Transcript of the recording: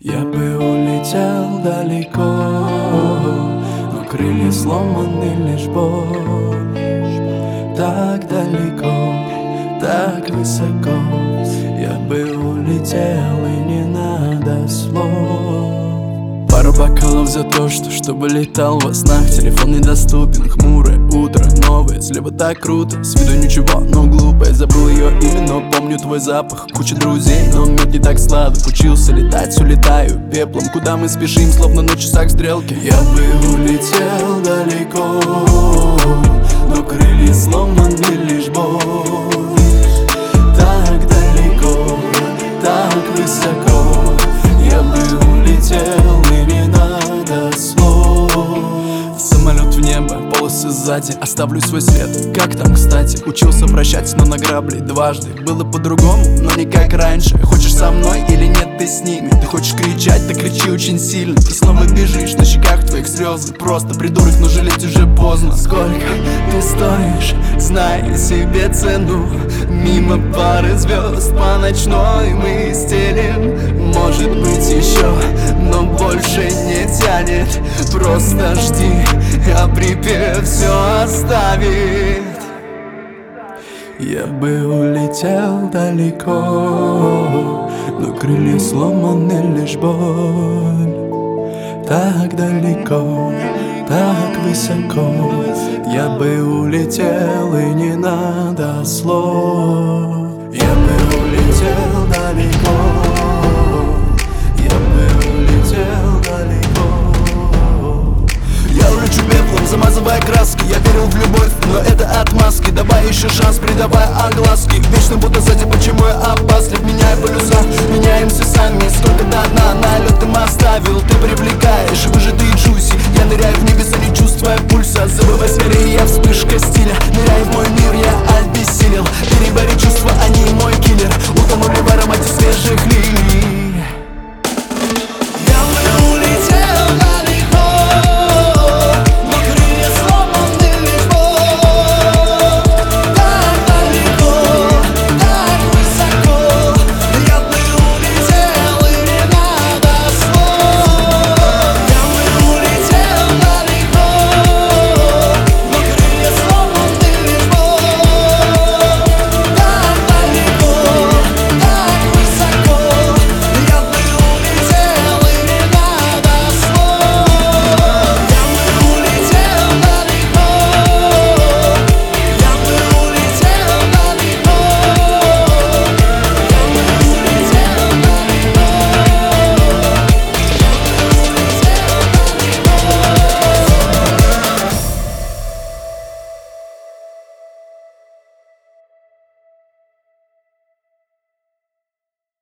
Я бы улетел далеко, но крылья сломаны, лишь боль. Так далеко, так высоко. Я бы улетел, и не надо слов. Пару бокалов за то, чтобы летал во снах. Телефон недоступен, хмурое утро, новое. Слева так круто, с виду ничего, но глупо. Я забыл ее имя, но помню твой запах. Куча друзей, но мир не так сладок. Учился летать, улетаю пеплом. Куда мы спешим, словно на часах стрелки. Я бы улетел далеко, но крылья сломаны, лишь боль. Так далеко, так высоко. Я бы улетел, и не надо слов. Самолет в небо, полосы сзади. Оставлю свой след, как там, кстати. Учился прощать, но на грабли дважды. Было по-другому, но не как раньше. Хочешь со мной или нет, ты с ними. Ты хочешь кричать, так кричи очень сильно. Ты снова бежишь, на щеках твоих слезы. Просто придурок, но жалеть уже поздно. Сколько ты стоишь, знай себе цену. Мимо пары звезд по ночной мы стелим. Может быть еще, но больше не тянет. Просто жди, а припев все оставит. Я бы улетел далеко, но крылья сломаны, лишь боль. Так далеко, так высоко. Я бы улетел, и не надо слов. Я бы улетел далеко,